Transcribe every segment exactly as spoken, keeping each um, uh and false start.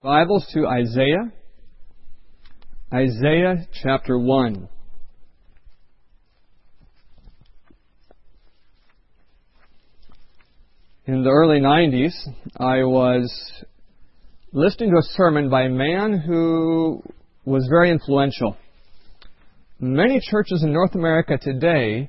Bibles to Isaiah, Isaiah chapter one. In the early nineties, I was listening to a sermon by a man who was very influential. Many churches in North America today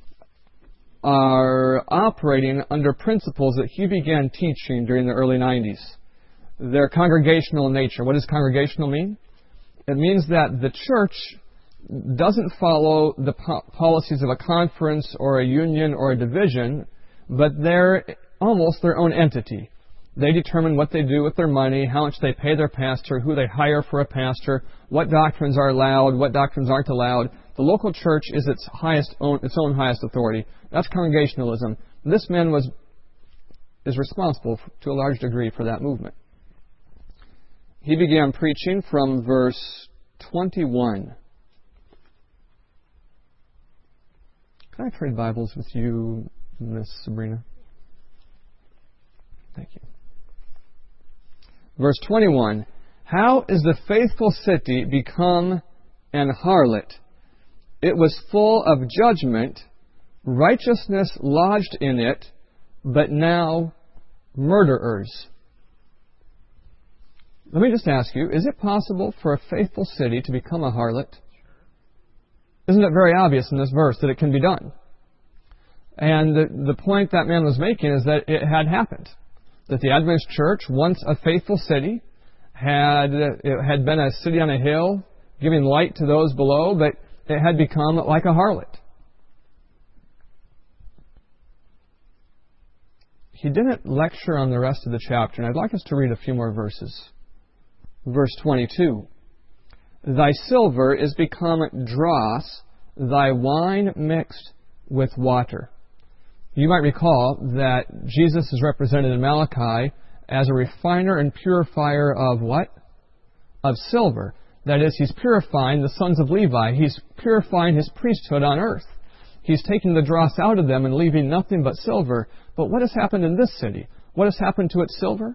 are operating under principles that he began teaching during the early nineties. They're congregational in nature. What does congregational mean? It means that the church doesn't follow the po- policies of a conference or a union or a division, but they're almost their own entity. They determine what they do with their money, how much they pay their pastor, who they hire for a pastor, what doctrines are allowed, what doctrines aren't allowed. The local church is its highest own, its own highest authority. That's congregationalism. This man was is responsible for, to a large degree for that movement. He began preaching from verse twenty-one. Can I trade Bibles with you, Miss Sabrina? Thank you. Verse twenty-one. How is the faithful city become an harlot? It was full of judgment, righteousness lodged in it, but now murderers. Let me just ask you, is it possible for a faithful city to become a harlot? Isn't it very obvious in this verse that it can be done? And the, the point that man was making is that it had happened. That the Adventist church, once a faithful city, had it had been a city on a hill, giving light to those below, but it had become like a harlot. He didn't lecture on the rest of the chapter, and I'd like us to read a few more verses. Verse twenty-two. Thy silver is become dross, thy wine mixed with water. You might recall that Jesus is represented in Malachi as a refiner and purifier of what? Of silver. That is, he's purifying the sons of Levi. He's purifying his priesthood on earth. He's taking the dross out of them and leaving nothing but silver. But what has happened in this city? What has happened to its silver?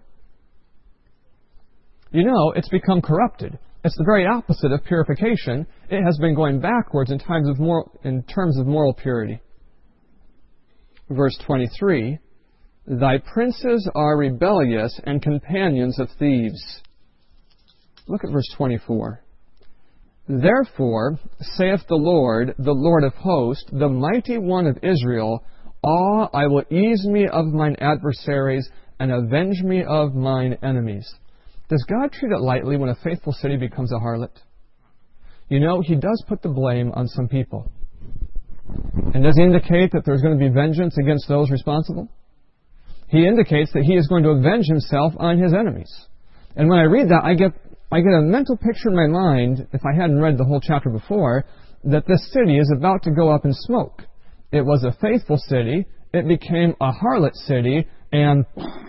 You know, it's become corrupted. It's the very opposite of purification. It has been going backwards in terms of moral, in terms of moral purity. Verse twenty-three, thy princes are rebellious and companions of thieves. Look at verse twenty-four. Therefore, saith the Lord, the Lord of hosts, the mighty one of Israel, Ah, I will ease me of mine adversaries and avenge me of mine enemies. Does God treat it lightly when a faithful city becomes a harlot? You know, He does put the blame on some people. And does He indicate that there's going to be vengeance against those responsible? He indicates that He is going to avenge Himself on His enemies. And when I read that, I get I get a mental picture in my mind, if I hadn't read the whole chapter before, that this city is about to go up in smoke. It was a faithful city, it became a harlot city, and...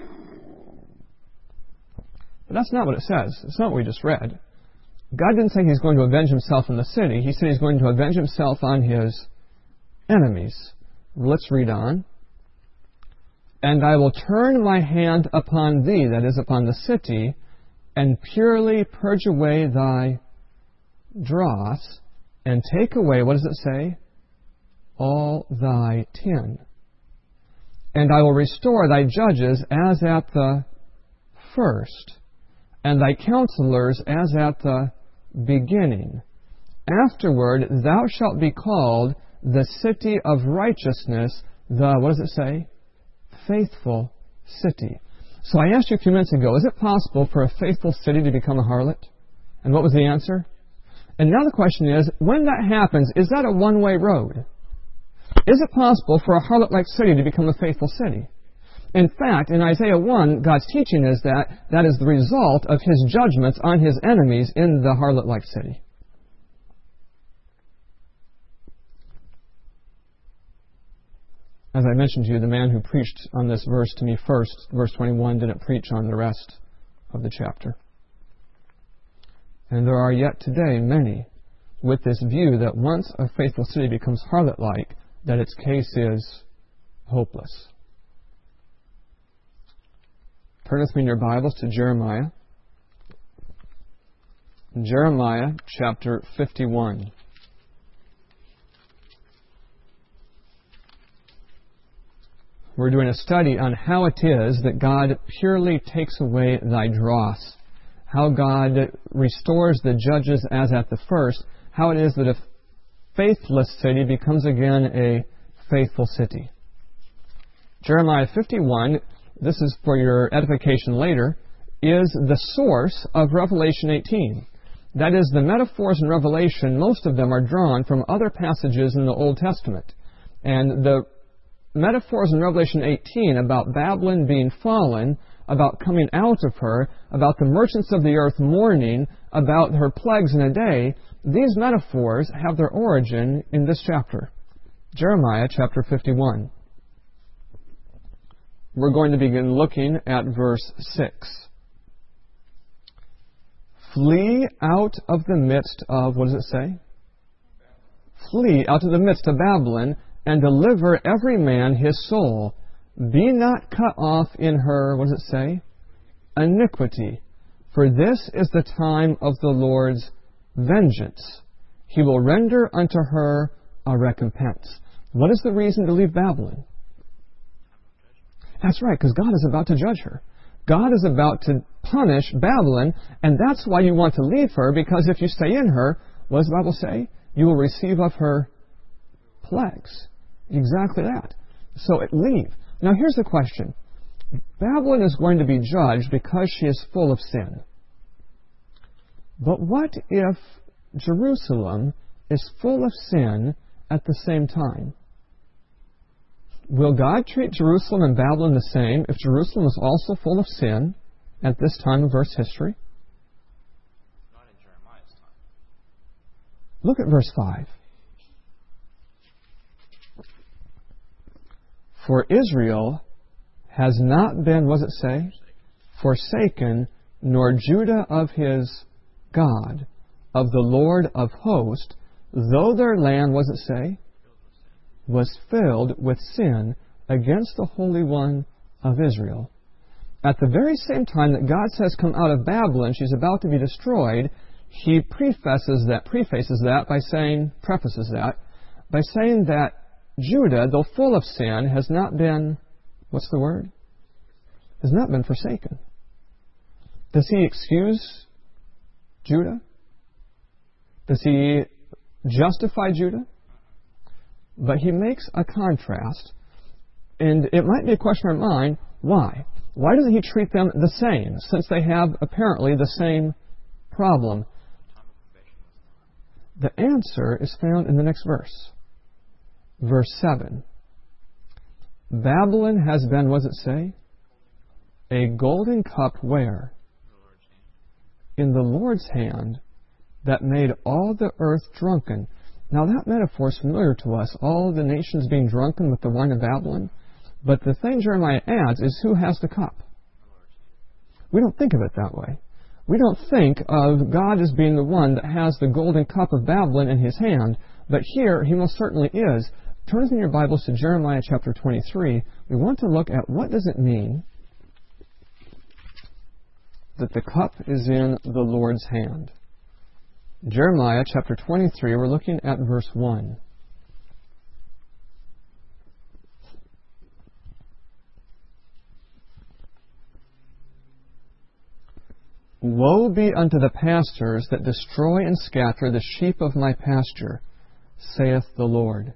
But that's not what it says. It's not what we just read. God didn't say He's going to avenge Himself on the city. He said He's going to avenge Himself on His enemies. Let's read on. And I will turn my hand upon thee, that is, upon the city, and purely purge away thy dross, and take away, what does it say? All thy tin. And I will restore thy judges as at the first, and thy counselors as at the beginning. Afterward thou shalt be called the city of righteousness, the, what does it say? Faithful city. So I asked you a few minutes ago, is it possible for a faithful city to become a harlot? And what was the answer? And now the question is, when that happens, is that a one-way road? Is it possible for a harlot-like city to become a faithful city? In fact, in Isaiah one, God's teaching is that that is the result of His judgments on His enemies in the harlot-like city. As I mentioned to you, the man who preached on this verse to me first, verse twenty-one, didn't preach on the rest of the chapter. And there are yet today many with this view that once a faithful city becomes harlot-like, that its case is hopeless. Turn with me in your Bibles to Jeremiah Jeremiah chapter fifty-one. We're doing a study on how it is that God purely takes away thy dross, how God restores the judges as at the first, how it is that a faithless city becomes again a faithful city. Jeremiah fifty-one, this is for your edification later, is the source of Revelation eighteen. That is, the metaphors in Revelation, most of them are drawn from other passages in the Old Testament. And the metaphors in Revelation eighteen about Babylon being fallen, about coming out of her, about the merchants of the earth mourning, about her plagues in a day, these metaphors have their origin in this chapter, Jeremiah chapter fifty-one. We're going to begin looking at verse six. Flee out of the midst of, what does it say? Flee out of the midst of Babylon, and deliver every man his soul. Be not cut off in her, what does it say? Iniquity. For this is the time of the Lord's vengeance. He will render unto her a recompense. What is the reason to leave Babylon? That's right, because God is about to judge her. God is about to punish Babylon, and that's why you want to leave her, because if you stay in her, what does the Bible say? You will receive of her plagues. Exactly that. So leave. Now here's the question. Babylon is going to be judged because she is full of sin. But what if Jerusalem is full of sin at the same time? Will God treat Jerusalem and Babylon the same if Jerusalem is also full of sin at this time of verse history? Not in Jeremiah's time. Look at verse five. For Israel has not been, what does it say? Forsaken, nor Judah of his God, of the Lord of hosts, though their land, what does it say? Was filled with sin against the Holy One of Israel. At the very same time that God says, come out of Babylon, she's about to be destroyed, he prefaces that, prefaces that by saying, prefaces that, by saying that Judah, though full of sin, has not been, what's the word? Has not been forsaken. Does he excuse Judah? Does he justify Judah? But he makes a contrast, and it might be a question in mind, why? Why doesn't he treat them the same, since they have apparently the same problem? The answer is found in the next verse. Verse seven. Babylon has been, what does it say? A golden cup where? In the Lord's hand, that made all the earth drunken. Now that metaphor is familiar to us, all the nations being drunken with the wine of Babylon. But the thing Jeremiah adds is, who has the cup? We don't think of it that way. We don't think of God as being the one that has the golden cup of Babylon in his hand, but here he most certainly is. Turn in your Bibles to Jeremiah chapter twenty-three. We want to look at what does it mean that the cup is in the Lord's hand. Jeremiah chapter twenty-three, we're looking at verse one. Woe be unto the pastors that destroy and scatter the sheep of my pasture, saith the Lord.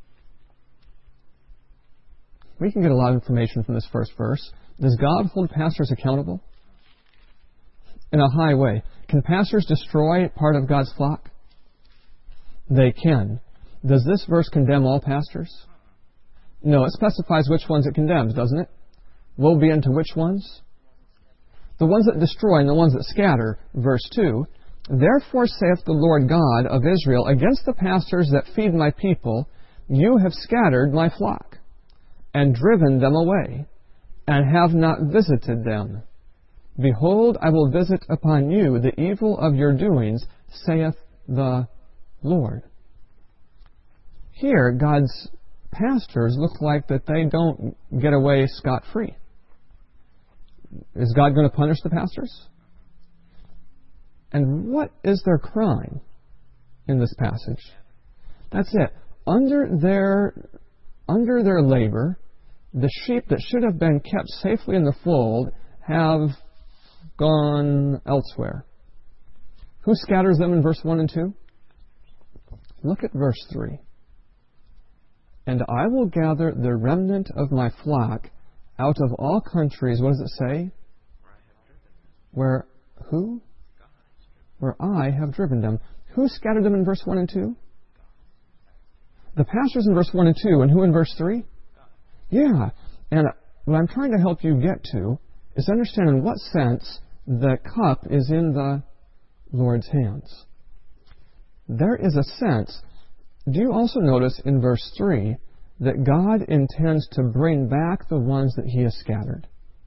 We can get a lot of information from this first verse. Does God hold pastors accountable? In a high way. Can pastors destroy part of God's flock? They can. Does this verse condemn all pastors? No, it specifies which ones it condemns, doesn't it? Woe be unto which ones? The ones that destroy and the ones that scatter. Verse two. Therefore saith the Lord God of Israel, against the pastors that feed my people, you have scattered my flock, and driven them away, and have not visited them. Behold, I will visit upon you the evil of your doings, saith the Lord. Here, God's pastors look like that they don't get away scot-free. Is God going to punish the pastors? And what is their crime in this passage? That's it. Under their, under their labor, the sheep that should have been kept safely in the fold have gone elsewhere. Who scatters them in verse one and two? Look at verse three. And I will gather the remnant of my flock out of all countries. What does it say? Where, who? Where I have driven them. Who scattered them in verse one and two? The pastors in verse one and two. And who in verse three? Yeah. And what I'm trying to help you get to is understand in what sense the cup is in the Lord's hands. There is a sense. Do you also notice in verse three that God intends to bring back the ones that He has scattered?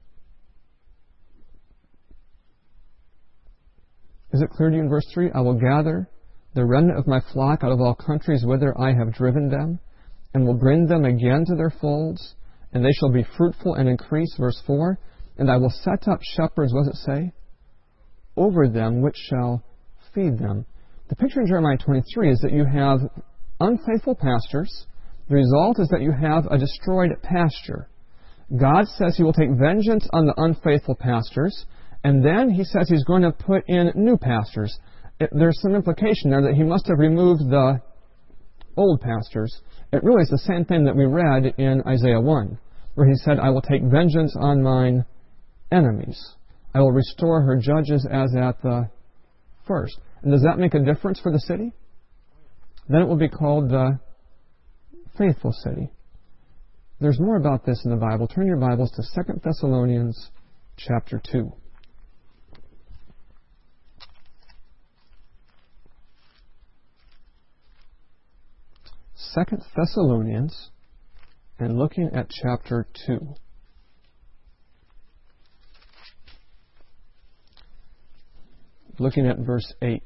Is it clear to you in verse three? I will gather the remnant of my flock out of all countries whither I have driven them, and will bring them again to their folds, and they shall be fruitful and increase. Verse four. And I will set up shepherds, what does it say? Over them, which shall feed them. The picture in Jeremiah twenty-three is that you have unfaithful pastors. The result is that you have a destroyed pasture. God says He will take vengeance on the unfaithful pastors, and then He says He's going to put in new pastors. It, there's some implication there that He must have removed the old pastors. It really is the same thing that we read in Isaiah one, where He said, I will take vengeance on mine enemies. I will restore her judges as at the first. And does that make a difference for the city? Then it will be called the faithful city. There's more about this in the Bible. Turn your Bibles to Second Thessalonians chapter two. Second Thessalonians, and looking at chapter two. Looking at verse eight.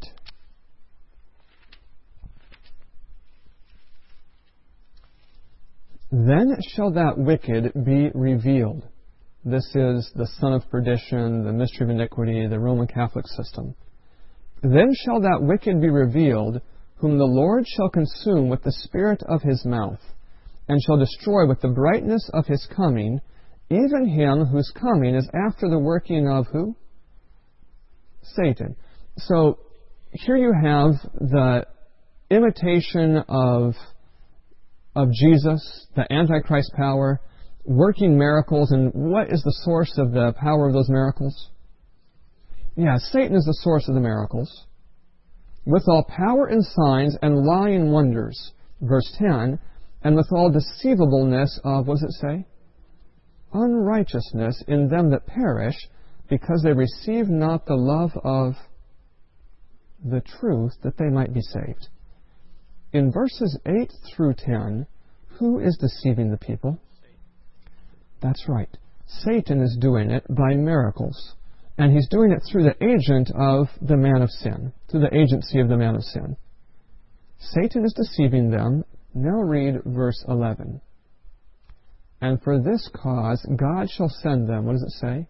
Then shall that wicked be revealed. This is the son of perdition, the mystery of iniquity, the Roman Catholic system. Then shall that wicked be revealed, whom the Lord shall consume with the spirit of His mouth, and shall destroy with the brightness of His coming, even him whose coming is after the working of who? Satan. So here you have the imitation of, of Jesus, the Antichrist power, working miracles. And what is the source of the power of those miracles? Yeah, Satan is the source of the miracles. With all power and signs and lying wonders, verse ten, and with all deceivableness of, what does it say? Unrighteousness in them that perish, because they receive not the love of the truth, that they might be saved. In verses eight through ten, who is deceiving the people? That's right. Satan is doing it by miracles. And he's doing it through the agent of the man of sin, through the agency of the man of sin. Satan is deceiving them. Now read verse eleven. And for this cause God shall send them. What does it say?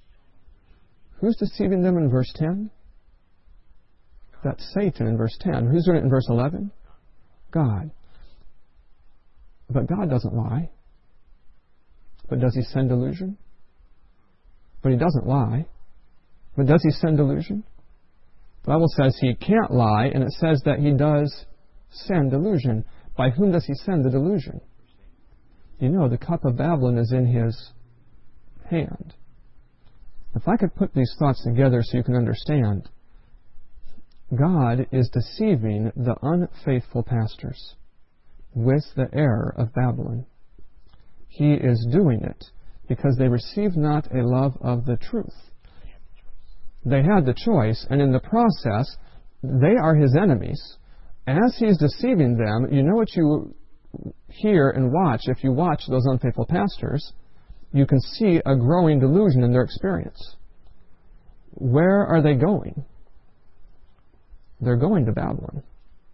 Who's deceiving them in verse ten? That's Satan in verse ten. Who's doing it in verse eleven? God. But God doesn't lie. But does He send delusion? But He doesn't lie. But does He send delusion? The Bible says He can't lie, and it says that He does send delusion. By whom does He send the delusion? You know, the cup of Babylon is in His hand. If I could put these thoughts together so you can understand, God is deceiving the unfaithful pastors with the error of Babylon. He is doing it because they receive not a love of the truth. They had the choice, and in the process, they are His enemies. As He's deceiving them, you know what you hear and watch. If you watch those unfaithful pastors, you can see a growing delusion in their experience. Where are they going? They're going to Babylon.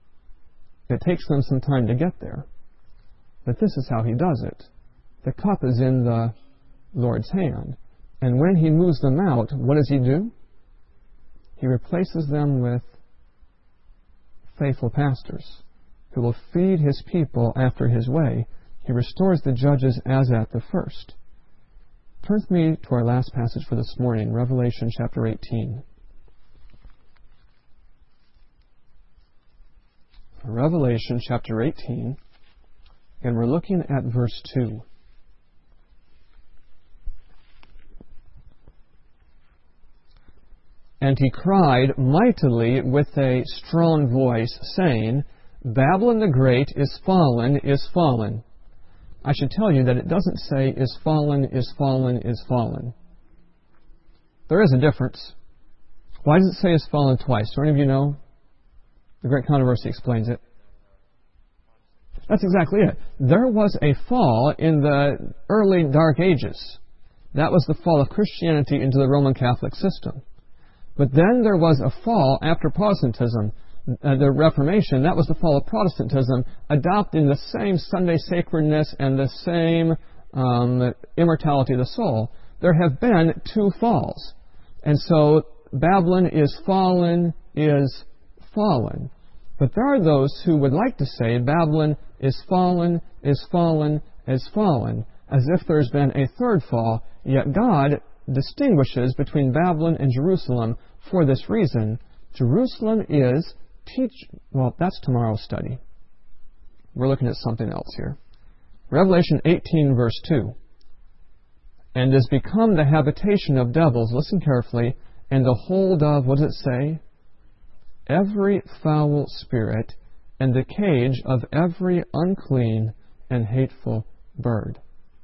It takes them some time to get there. But this is how He does it. The cup is in the Lord's hand. And when He moves them out, what does He do? He replaces them with faithful pastors who will feed His people after His way. He restores the judges as at the first. Turn with me to our last passage for this morning, Revelation chapter eighteen. Revelation chapter eighteen, and we're looking at verse two. And he cried mightily with a strong voice, saying, Babylon the Great is fallen, is fallen. I should tell you that it doesn't say, is fallen, is fallen, is fallen. There is a difference. Why does it say is fallen twice? Do any of you know? The Great Controversy explains it. That's exactly it. There was a fall in the early Dark Ages. That was the fall of Christianity into the Roman Catholic system. But then there was a fall after Protestantism, uh, the Reformation. That was the fall of Protestantism, adopting the same Sunday sacredness and the same um, immortality of the soul. There have been two falls. And so Babylon is fallen, is fallen. But there are those who would like to say Babylon is fallen, is fallen, is fallen, as if there's been a third fall, yet God distinguishes between Babylon and Jerusalem for this reason. Jerusalem is teach. Well, that's tomorrow's study. We're looking at something else here. Revelation eighteen, verse two. And is become the habitation of devils, listen carefully, and the hold of, what does it say? Every foul spirit, and the cage of every unclean and hateful bird.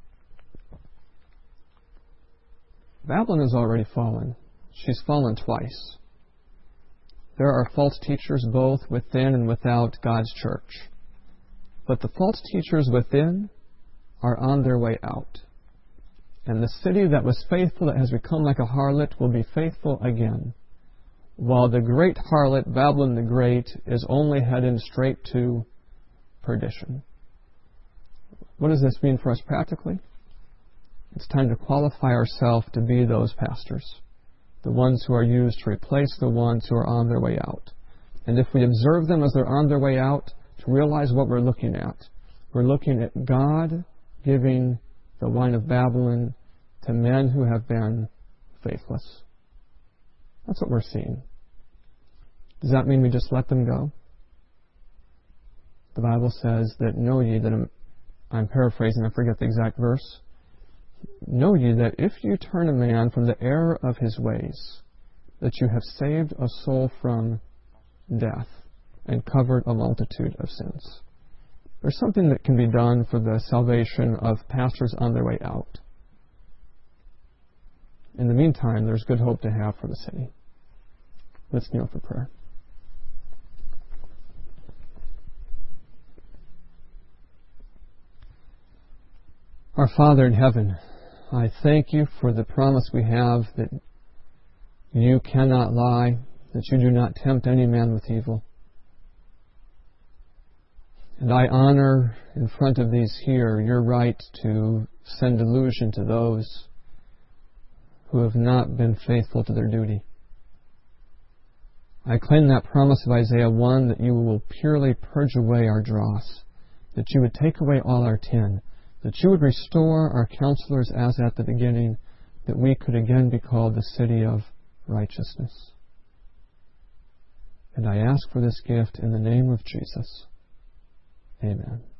Babylon has already fallen. She's fallen twice. There are false teachers both within and without God's church. But the false teachers within are on their way out. And the city that was faithful, that has become like a harlot, will be faithful again. While the great harlot, Babylon the Great, is only heading straight to perdition. What does this mean for us practically? It's time to qualify ourselves to be those pastors, the ones who are used to replace the ones who are on their way out. And if we observe them as they're on their way out, to realize what we're looking at. We're looking at God giving the wine of Babylon to men who have been faithless. That's what we're seeing. Does that mean we just let them go? The Bible says that, know ye that, I'm, I'm paraphrasing, I forget the exact verse. Know ye that if you turn a man from the error of his ways, that you have saved a soul from death and covered a multitude of sins. There's something that can be done for the salvation of pastors on their way out. In the meantime, there's good hope to have for the city. Let's kneel for prayer. Our Father in heaven, I thank you for the promise we have that you cannot lie, that you do not tempt any man with evil. And I honor in front of these here your right to send delusion to those who have not been faithful to their duty. I claim that promise of Isaiah one, that you will purely purge away our dross, that you would take away all our tin, that you would restore our counselors as at the beginning, that we could again be called the city of righteousness. And I ask for this gift in the name of Jesus. Amen.